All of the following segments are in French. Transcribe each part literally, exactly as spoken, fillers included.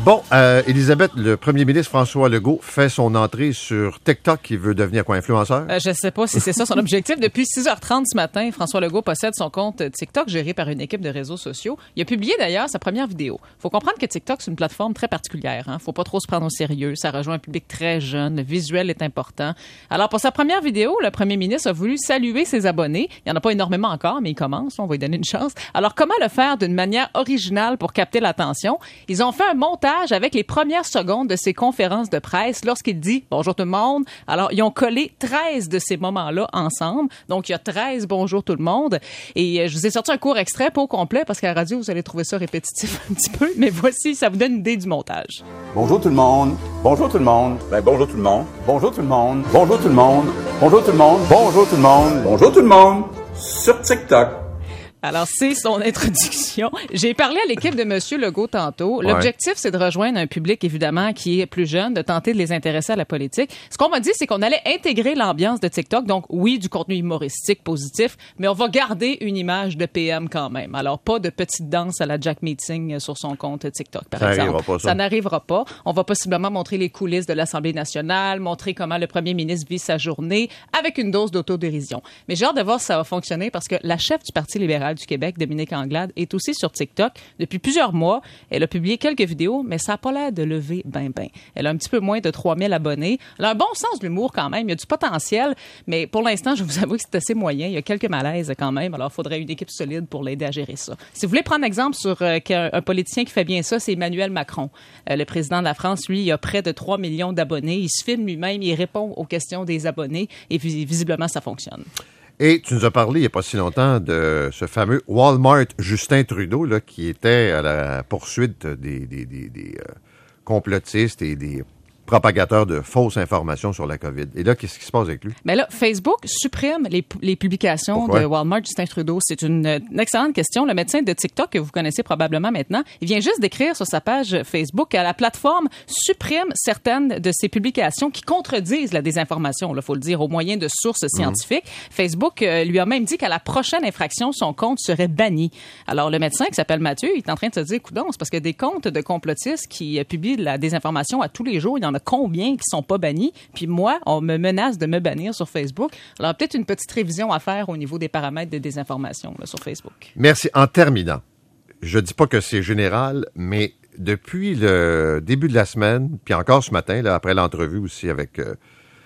Bon, euh, Elisabeth, le premier ministre François Legault fait son entrée sur TikTok. Il veut devenir quoi, influenceur? Euh, je ne sais pas si c'est ça son objectif. Depuis six heures trente ce matin, François Legault possède son compte TikTok géré par une équipe de réseaux sociaux. Il a publié d'ailleurs sa première vidéo. Il faut comprendre que TikTok, c'est une plateforme très particulière. Il ne faut pas trop se prendre au sérieux. Ça rejoint un public très jeune. Le visuel est important. Alors, pour sa première vidéo, le premier ministre a voulu saluer ses abonnés. Il n'y en a pas énormément encore, mais il commence. On va lui donner une chance. Alors, comment le faire d'une manière originale pour capter l'attention? Ils ont fait un montage avec les premières secondes de ses conférences de presse lorsqu'il dit « Bonjour tout le monde ». Alors, ils ont collé treize de ces moments-là ensemble. Donc, il y a treize « Bonjour tout le monde ». Et euh, je vous ai sorti un court extrait, pas au complet, parce qu'à la radio, vous allez trouver ça répétitif un petit peu. Mais voici, ça vous donne une idée du montage. Bonjour tout le monde. Bonjour tout le monde. Ben, bonjour tout le monde. Bonjour tout le monde. Bonjour tout le monde. Bonjour tout le monde. Bonjour tout le monde. Bonjour tout le monde. Sur TikTok. Alors, c'est son introduction. J'ai parlé à l'équipe de M. Legault tantôt. Ouais. L'objectif, c'est de rejoindre un public, évidemment, qui est plus jeune, de tenter de les intéresser à la politique. Ce qu'on m'a dit, c'est qu'on allait intégrer l'ambiance de TikTok. Donc, oui, du contenu humoristique, positif, mais on va garder une image de P M quand même. Alors, pas de petite danse à la Jack Meeting sur son compte TikTok, par Ça exemple. n'arrivera pas, ça. Ça n'arrivera pas. On va possiblement montrer les coulisses de l'Assemblée nationale, montrer comment le premier ministre vit sa journée, avec une dose d'autodérision. Mais j'ai hâte de voir si ça va fonctionner parce que la chef du Parti libéral du Québec, Dominique Anglade, est aussi sur TikTok depuis plusieurs mois. Elle a publié quelques vidéos, mais ça n'a pas l'air de lever ben ben. Elle a un petit peu moins de trois mille abonnés. Elle a un bon sens de l'humour quand même. Il y a du potentiel, mais pour l'instant, je vous avoue que c'est assez moyen. Il y a quelques malaises quand même. Alors, il faudrait une équipe solide pour l'aider à gérer ça. Si vous voulez prendre exemple sur euh, qu'un, un politicien qui fait bien ça, c'est Emmanuel Macron. Euh, le président de la France, lui, il a près de trois millions d'abonnés. Il se filme lui-même, il répond aux questions des abonnés et vis- visiblement, ça fonctionne. Et tu nous as parlé il n'y a pas si longtemps de ce fameux Walmart Justin Trudeau là, qui était à la poursuite des, des, des, des euh, complotistes et des propagateurs de fausses informations sur la COVID. Et là, qu'est-ce qui se passe avec lui? Mais là, Facebook supprime les, les publications Pourquoi? de Walmart Justin Trudeau. C'est une, une excellente question. Le médecin de TikTok, que vous connaissez probablement maintenant, il vient juste d'écrire sur sa page Facebook que la plateforme supprime certaines de ses publications qui contredisent la désinformation, il faut le dire, au moyen de sources scientifiques. Mmh. Facebook euh, lui a même dit qu'à la prochaine infraction, son compte serait banni. Alors, le médecin qui s'appelle Mathieu, il est en train de se dire, coudonc, c'est parce que des comptes de complotistes qui euh, publient de la désinformation à tous les jours, il y en a combien qui sont pas bannis? Puis moi, on me menace de me bannir sur Facebook. Alors, peut-être une petite révision à faire au niveau des paramètres de désinformation là, sur Facebook. Merci. En terminant, je dis pas que c'est général, mais depuis le début de la semaine, puis encore ce matin, là, après l'entrevue aussi avec euh,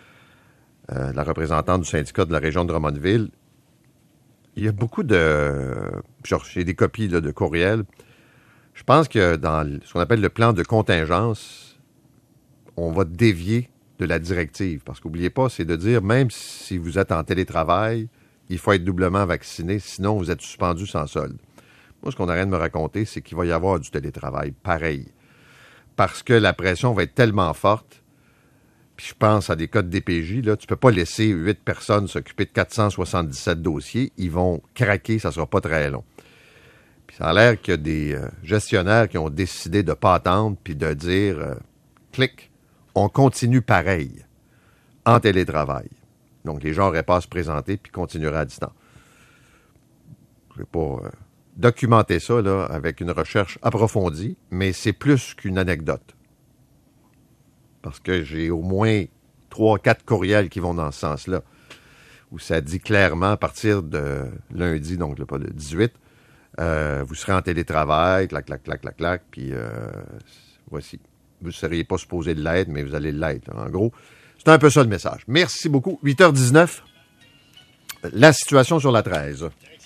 euh, la représentante du syndicat de la région de Drummondville, il y a beaucoup de... Genre, j'ai des copies là, de courriels. Je pense que dans ce qu'on appelle le plan de contingence, on va dévier de la directive. Parce qu'oubliez pas, c'est de dire, même si vous êtes en télétravail, il faut être doublement vacciné, sinon vous êtes suspendu sans solde. Moi, ce qu'on arrête de me raconter, c'est qu'il va y avoir du télétravail pareil. Parce que la pression va être tellement forte, puis je pense à des cas de D P J, là, tu peux pas laisser huit personnes s'occuper de quatre cent soixante-dix-sept dossiers, ils vont craquer, ça sera pas très long. Puis ça a l'air qu'il y a des euh, gestionnaires qui ont décidé de pas attendre, puis de dire, euh, clic, on continue pareil, en télétravail. Donc, les gens n'auraient pas à se présenter puis continueraient à distance. Je ne vais pas euh, documenter ça là, avec une recherche approfondie, mais c'est plus qu'une anecdote. Parce que j'ai au moins trois, quatre courriels qui vont dans ce sens-là, où ça dit clairement, à partir de lundi, donc là, pas le dix-huit, euh, vous serez en télétravail, clac, clac, clac, clac, clac, puis euh, voici. Vous ne seriez pas supposé de l'être, mais vous allez l'être. Là. En gros, c'est un peu ça le message. Merci beaucoup. huit heures dix-neuf, la situation sur la treize.